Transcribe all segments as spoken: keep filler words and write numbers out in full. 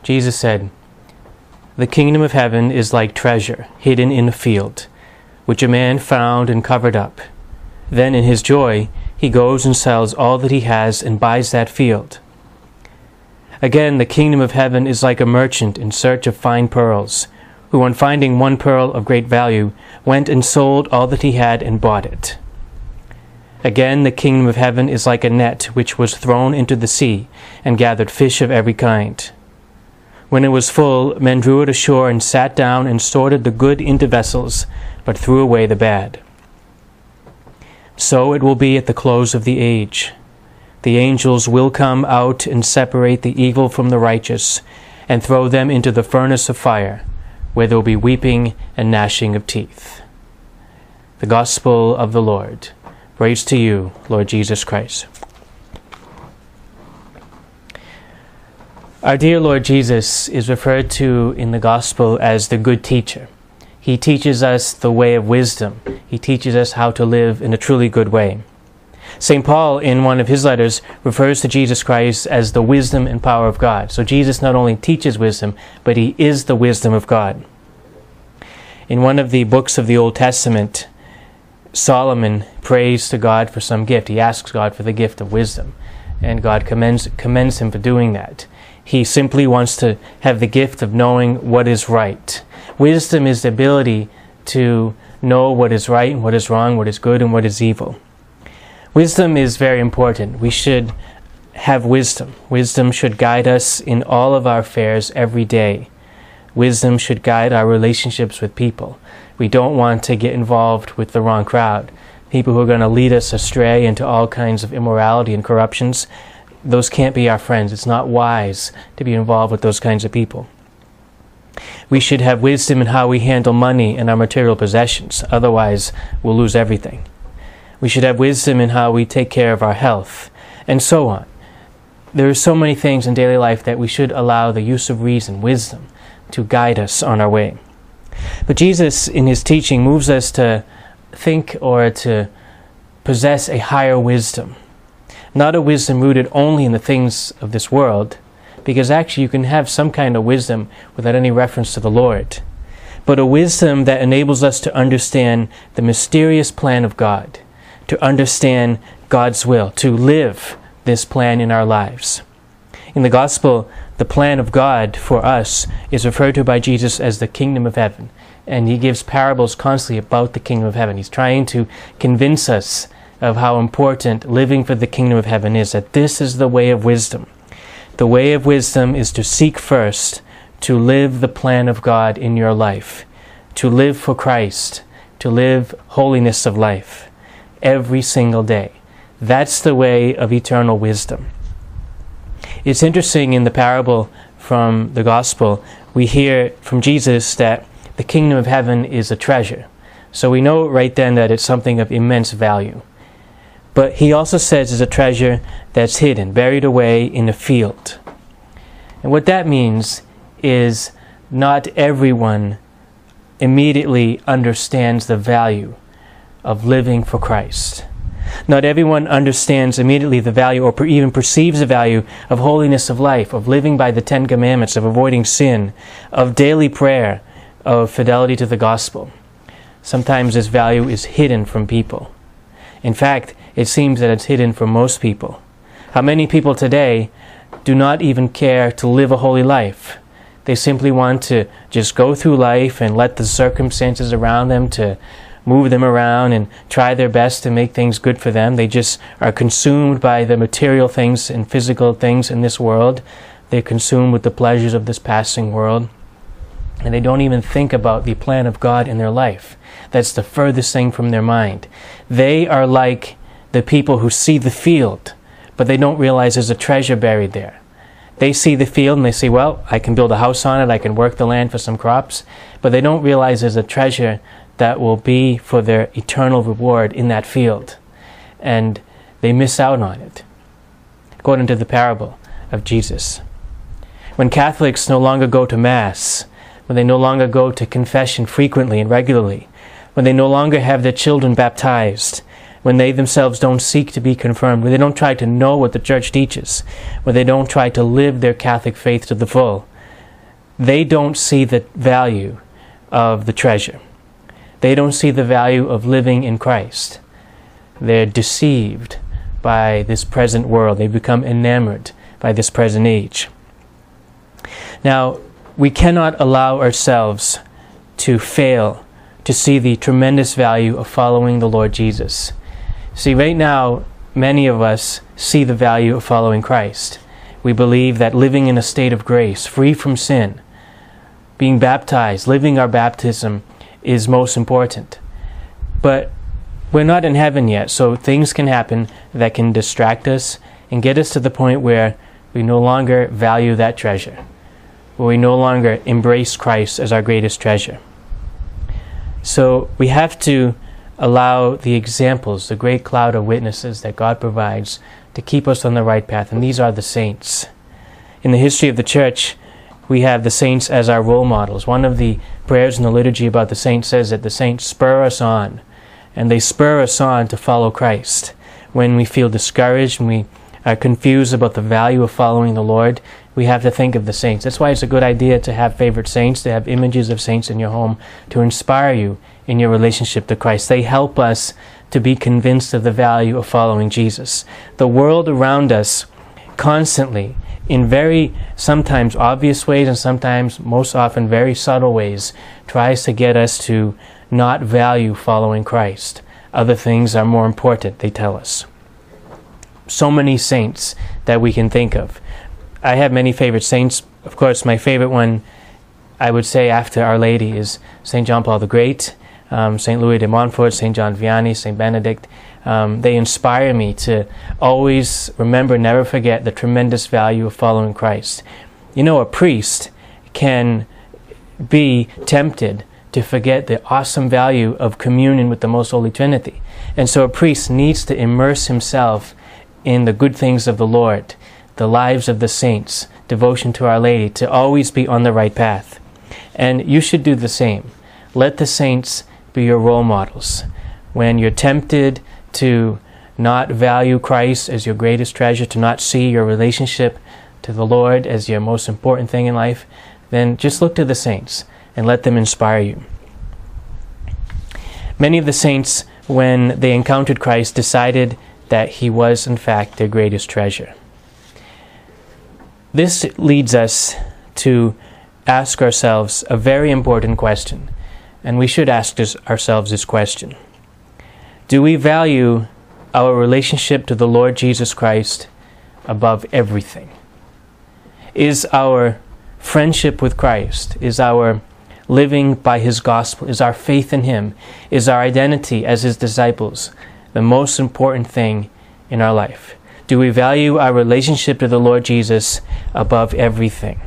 Jesus said, "The kingdom of heaven is like treasure hidden in a field, which a man found and covered up. Then in his joy he goes and sells all that he has and buys that field." Again, the kingdom of heaven is like a merchant in search of fine pearls, who on finding one pearl of great value, went and sold all that he had and bought it. Again, the kingdom of heaven is like a net which was thrown into the sea, and gathered fish of every kind. When it was full, men drew it ashore and sat down and sorted the good into vessels, but threw away the bad. So it will be at the close of the age. The angels will come out and separate the evil from the righteous, and throw them into the furnace of fire, where there will be weeping and gnashing of teeth. The Gospel of the Lord. Praise to you, Lord Jesus Christ. Our dear Lord Jesus is referred to in the Gospel as the good teacher. He teaches us the way of wisdom. He teaches us how to live in a truly good way. Saint Paul, in one of his letters, refers to Jesus Christ as the wisdom and power of God. So Jesus not only teaches wisdom, but he is the wisdom of God. In one of the books of the Old Testament, Solomon prays to God for some gift. He asks God for the gift of wisdom, and God commends, commends him for doing that. He simply wants to have the gift of knowing what is right. Wisdom is the ability to know what is right and what is wrong, what is good and what is evil. Wisdom is very important. We should have wisdom. Wisdom should guide us in all of our affairs every day. Wisdom should guide our relationships with people. We don't want to get involved with the wrong crowd. People who are going to lead us astray into all kinds of immorality and corruptions. Those can't be our friends. It's not wise to be involved with those kinds of people. We should have wisdom in how we handle money and our material possessions. Otherwise, we'll lose everything. We should have wisdom in how we take care of our health, and so on. There are so many things in daily life that we should allow the use of reason, wisdom, to guide us on our way. But Jesus, in his teaching, moves us to think or to possess a higher wisdom. Not a wisdom rooted only in the things of this world, because actually you can have some kind of wisdom without any reference to the Lord. But a wisdom that enables us to understand the mysterious plan of God, to understand God's will, to live this plan in our lives. In the Gospel, the plan of God for us is referred to by Jesus as the kingdom of heaven. And he gives parables constantly about the kingdom of heaven. He's trying to convince us of how important living for the kingdom of heaven is, that this is the way of wisdom. The way of wisdom is to seek first to live the plan of God in your life, to live for Christ, to live holiness of life every single day. That's the way of eternal wisdom. It's interesting, in the parable from the Gospel, we hear from Jesus that the kingdom of heaven is a treasure. So we know right then that it's something of immense value. But he also says it's a treasure that's hidden, buried away in a field. And what that means is not everyone immediately understands the value of living for Christ. Not everyone understands immediately the value or per even perceives the value of holiness of life, of living by the Ten Commandments, of avoiding sin, of daily prayer, of fidelity to the gospel. Sometimes this value is hidden from people. In fact, it seems that it's hidden from most people. How many people today do not even care to live a holy life? They simply want to just go through life and let the circumstances around them to move them around and try their best to make things good for them. They just are consumed by the material things and physical things in this world. They're consumed with the pleasures of this passing world. And they don't even think about the plan of God in their life. That's the furthest thing from their mind. They are like the people who see the field, but they don't realize there's a treasure buried there. They see the field and they say, well, I can build a house on it, I can work the land for some crops, but they don't realize there's a treasure that will be for their eternal reward in that field. And they miss out on it. According to the parable of Jesus. When Catholics no longer go to Mass, when they no longer go to confession frequently and regularly, when they no longer have their children baptized, when they themselves don't seek to be confirmed, when they don't try to know what the Church teaches, when they don't try to live their Catholic faith to the full, they don't see the value of the treasure. They don't see the value of living in Christ. They're deceived by this present world. They become enamored by this present age. Now, we cannot allow ourselves to fail to see the tremendous value of following the Lord Jesus. See, right now, many of us see the value of following Christ. We believe that living in a state of grace, free from sin, being baptized, living our baptism is most important. But we're not in heaven yet, so things can happen that can distract us and get us to the point where we no longer value that treasure, where we no longer embrace Christ as our greatest treasure. So we have to allow the examples, the great cloud of witnesses that God provides to keep us on the right path, and these are the saints. In the history of the church, we have the saints as our role models. One of the prayers in the liturgy about the saints says that the saints spur us on, and they spur us on to follow Christ. When we feel discouraged, when we are confused about the value of following the Lord, we have to think of the saints. That's why it's a good idea to have favorite saints, to have images of saints in your home, to inspire you in your relationship to Christ. They help us to be convinced of the value of following Jesus. The world around us constantly, in very sometimes obvious ways and sometimes most often very subtle ways, tries to get us to not value following Christ. Other things are more important, they tell us. So many saints that we can think of. I have many favorite saints. Of course, my favorite one, I would say after Our Lady, is Saint John Paul the Great, um, Saint Louis de Montfort, Saint John Vianney, Saint Benedict. Um, they inspire me to always remember, never forget the tremendous value of following Christ. You know, a priest can be tempted to forget the awesome value of communion with the Most Holy Trinity. And so a priest needs to immerse himself in the good things of the Lord, the lives of the saints, devotion to Our Lady, to always be on the right path. And you should do the same. Let the saints be your role models. When you're tempted to not value Christ as your greatest treasure, to not see your relationship to the Lord as your most important thing in life, then just look to the saints and let them inspire you. Many of the saints, when they encountered Christ, decided that He was, in fact, their greatest treasure. This leads us to ask ourselves a very important question, and we should ask this, ourselves this question. Do we value our relationship to the Lord Jesus Christ above everything? Is our friendship with Christ, is our living by His gospel, is our faith in Him, is our identity as His disciples the most important thing in our life? Do we value our relationship to the Lord Jesus above everything?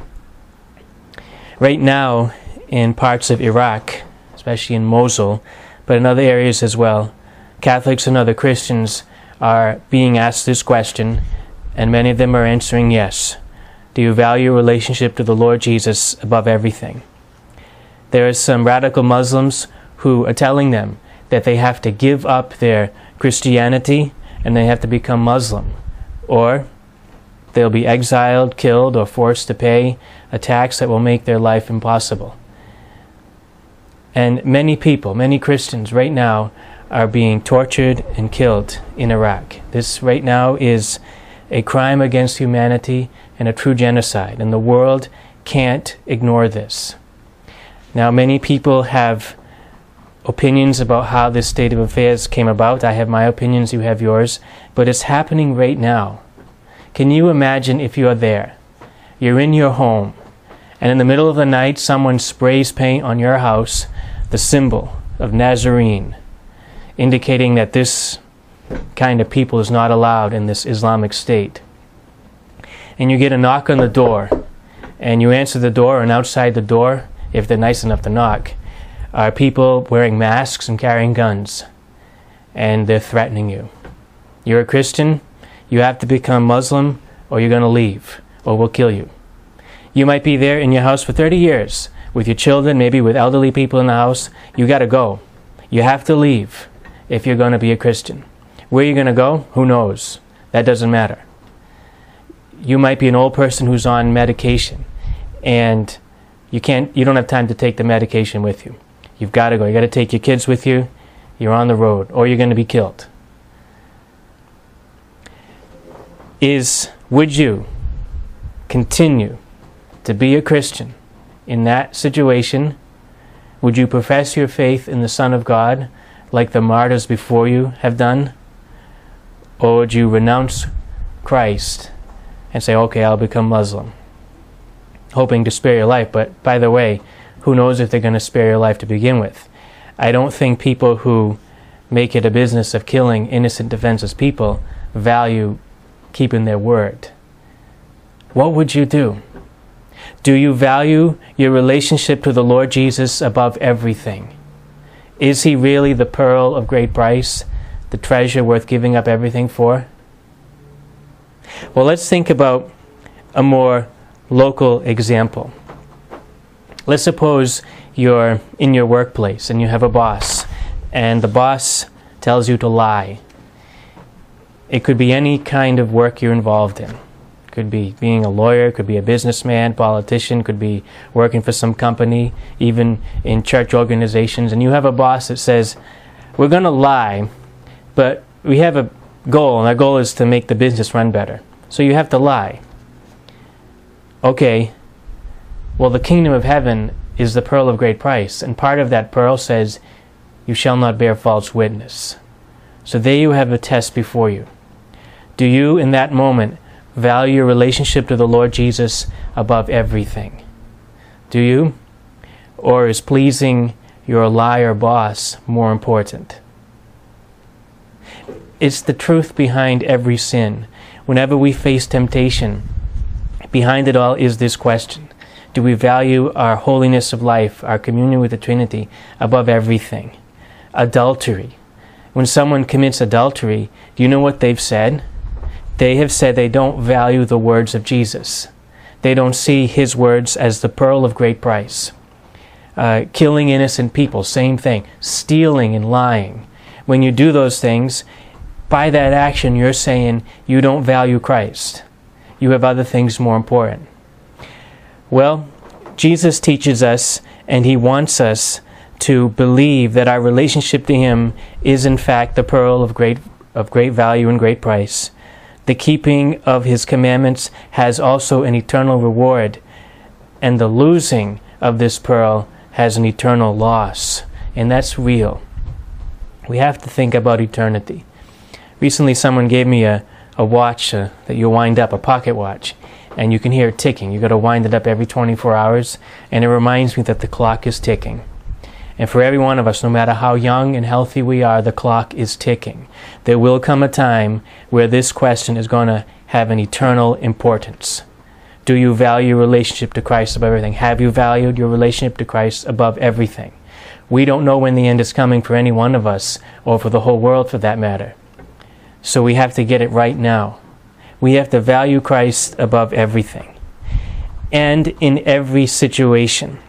Right now, in parts of Iraq, especially in Mosul, but in other areas as well, Catholics and other Christians are being asked this question, and many of them are answering yes. Do you value your relationship to the Lord Jesus above everything? There are some radical Muslims who are telling them that they have to give up their Christianity and they have to become Muslim, or they'll be exiled, killed, or forced to pay a tax that will make their life impossible. And many people, many Christians right now are being tortured and killed in Iraq. This right now is a crime against humanity and a true genocide, and the world can't ignore this. Now, many people have opinions about how this state of affairs came about. I have my opinions, you have yours, but it's happening right now. Can you imagine if you are there? You're in your home, and in the middle of the night someone sprays paint on your house, the symbol of Nazarene, indicating that this kind of people is not allowed in this Islamic state. And you get a knock on the door, and you answer the door, and outside the door, if they're nice enough to knock, are people wearing masks and carrying guns, and they're threatening you. You're a Christian, you have to become Muslim, or you're going to leave, or we'll kill you. You might be there in your house for thirty years, with your children, maybe with elderly people in the house. You got to go. You have to leave if you're going to be a Christian. Where you're going to go, who knows? That doesn't matter. You might be an old person who's on medication, and you can't, you don't have time to take the medication with you. You've got to go. You got to take your kids with you. You're on the road, or you're going to be killed. Is, would you continue to be a Christian in that situation? Would you profess your faith in the Son of God like the martyrs before you have done? Or would you renounce Christ and say, okay, I'll become Muslim, hoping to spare your life? But by the way, who knows if they're going to spare your life to begin with? I don't think people who make it a business of killing innocent, defenseless people value keeping their word. What would you do? Do you value your relationship to the Lord Jesus above everything? Is He really the pearl of great price, the treasure worth giving up everything for? Well, let's think about a more local example. Let's suppose you're in your workplace and you have a boss, and the boss tells you to lie. It could be any kind of work you're involved in. It could be being a lawyer, could be a businessman, politician, could be working for some company, even in church organizations, and you have a boss that says, we're going to lie, but we have a goal, and our goal is to make the business run better. So you have to lie. Okay, well, the kingdom of heaven is the pearl of great price, and part of that pearl says, you shall not bear false witness. So there you have a test before you. Do you, in that moment, value your relationship to the Lord Jesus above everything? Do you? Or is pleasing your liar boss more important? It's the truth behind every sin. Whenever we face temptation, behind it all is this question. Do we value our holiness of life, our communion with the Trinity, above everything? Adultery. When someone commits adultery, do you know what they've said? They have said they don't value the words of Jesus. They don't see His words as the pearl of great price. Uh, killing innocent people, same thing. Stealing and lying. When you do those things, by that action you're saying you don't value Christ. You have other things more important. Well, Jesus teaches us, and He wants us to believe that our relationship to Him is in fact the pearl of great of great value and great price. The keeping of His commandments has also an eternal reward, and the losing of this pearl has an eternal loss, and that's real. We have to think about eternity. Recently someone gave me a, a watch uh, that you wind up, a pocket watch, and you can hear it ticking. You've got to wind it up every twenty-four hours, and it reminds me that the clock is ticking. And for every one of us, no matter how young and healthy we are, the clock is ticking. There will come a time where this question is going to have an eternal importance. Do you value your relationship to Christ above everything? Have you valued your relationship to Christ above everything? We don't know when the end is coming for any one of us, or for the whole world for that matter. So we have to get it right now. We have to value Christ above everything, and in every situation.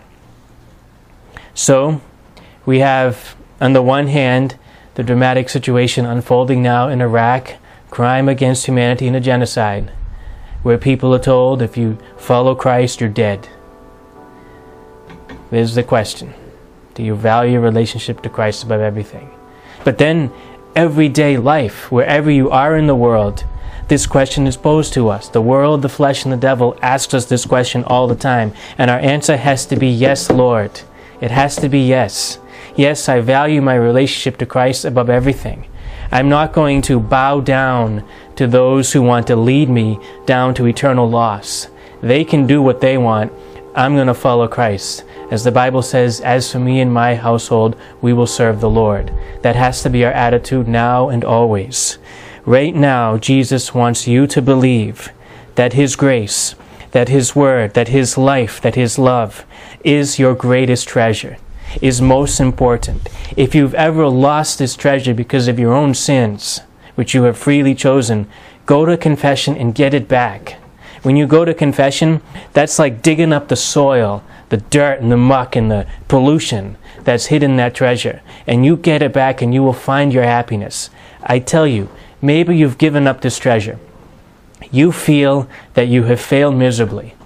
So, we have, on the one hand, the dramatic situation unfolding now in Iraq, crime against humanity and a genocide, where people are told, if you follow Christ, you're dead. There's the question. Do you value your relationship to Christ above everything? But then, everyday life, wherever you are in the world, this question is posed to us. The world, the flesh, and the devil asks us this question all the time, and our answer has to be, yes, Lord. It has to be yes. Yes, I value my relationship to Christ above everything. I'm not going to bow down to those who want to lead me down to eternal loss. They can do what they want. I'm going to follow Christ. As the Bible says, as for me and my household, we will serve the Lord. That has to be our attitude now and always. Right now, Jesus wants you to believe that His grace, that His word, that His life, that His love is your greatest treasure, is most important. If you've ever lost this treasure because of your own sins, which you have freely chosen, go to confession and get it back. When you go to confession, that's like digging up the soil, the dirt and the muck and the pollution that's hidden that treasure. And you get it back and you will find your happiness. I tell you, maybe you've given up this treasure. You feel that you have failed miserably.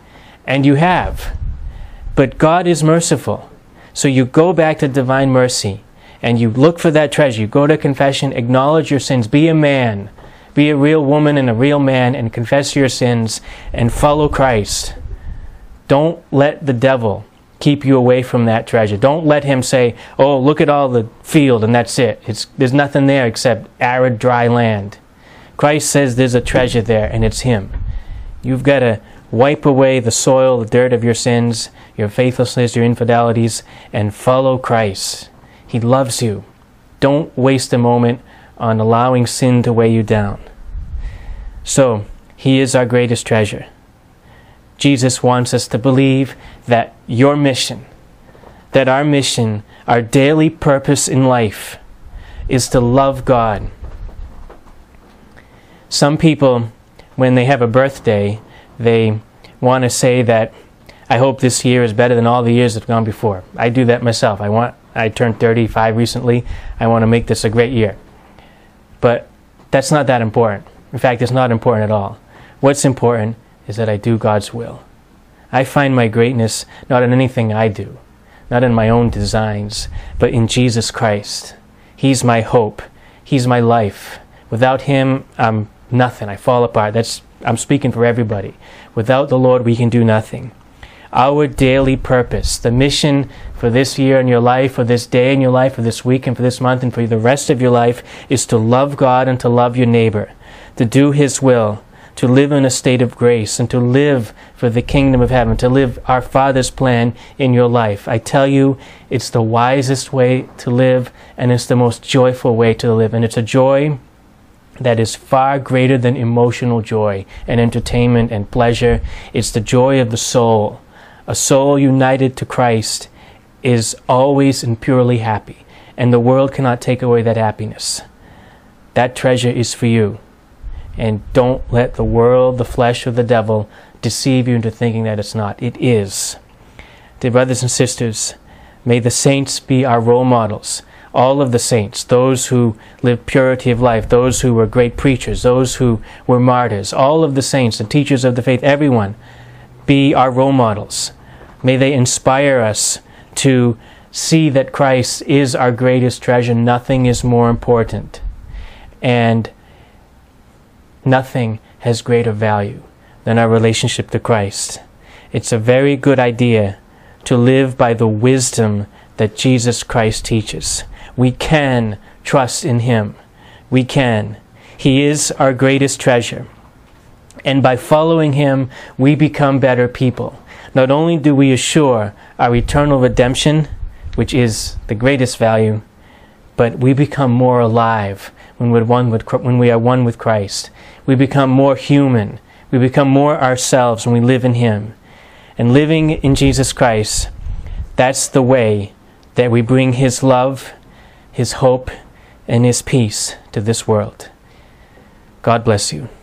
And you have. But God is merciful. So you go back to divine mercy and you look for that treasure. You go to confession, acknowledge your sins, be a man, be a real woman and a real man, and confess your sins and follow Christ. Don't let the devil keep you away from that treasure. Don't let him say, oh, look at all the field and that's it. It's, there's nothing there except arid, dry land. Christ says there's a treasure there and it's him. You've got to wipe away the soil, the dirt of your sins, your faithlessness, your infidelities, and follow Christ. He loves you. Don't waste a moment on allowing sin to weigh you down. So, he is our greatest treasure. Jesus wants us to believe that your mission, that our mission, our daily purpose in life, is to love God. Some people, when they have a birthday, they want to say that, I hope this year is better than all the years that have gone before. I do that myself. I want. I turned thirty-five recently. I want to make this a great year. But that's not that important. In fact, it's not important at all. What's important is that I do God's will. I find my greatness not in anything I do, not in my own designs, but in Jesus Christ. He's my hope. He's my life. Without him, I'm nothing. I fall apart. That's, I'm speaking for everybody. Without the Lord, we can do nothing. Our daily purpose, the mission for this year in your life, for this day in your life, for this week and for this month and for the rest of your life, is to love God and to love your neighbor, to do his will, to live in a state of grace, and to live for the kingdom of heaven, to live our Father's plan in your life. I tell you, it's the wisest way to live, and it's the most joyful way to live. And it's a joy that is far greater than emotional joy and entertainment and pleasure. It's the joy of the soul. A soul united to Christ is always and purely happy, and the world cannot take away that happiness. That treasure is for you. And don't let the world, the flesh, or the devil deceive you into thinking that it's not. It is. Dear brothers and sisters, may the saints be our role models. All of the saints, those who lived purity of life, those who were great preachers, those who were martyrs, all of the saints, the teachers of the faith, everyone, be our role models. May they inspire us to see that Christ is our greatest treasure. Nothing is more important. And nothing has greater value than our relationship to Christ. It's a very good idea to live by the wisdom that Jesus Christ teaches. We can trust in him. We can. He is our greatest treasure. And by following him, we become better people. Not only do we assure our eternal redemption, which is the greatest value, but we become more alive when we're one with, when we are one with Christ. We become more human. We become more ourselves when we live in him. And living in Jesus Christ, that's the way that we bring his love, his hope, and his peace to this world. God bless you.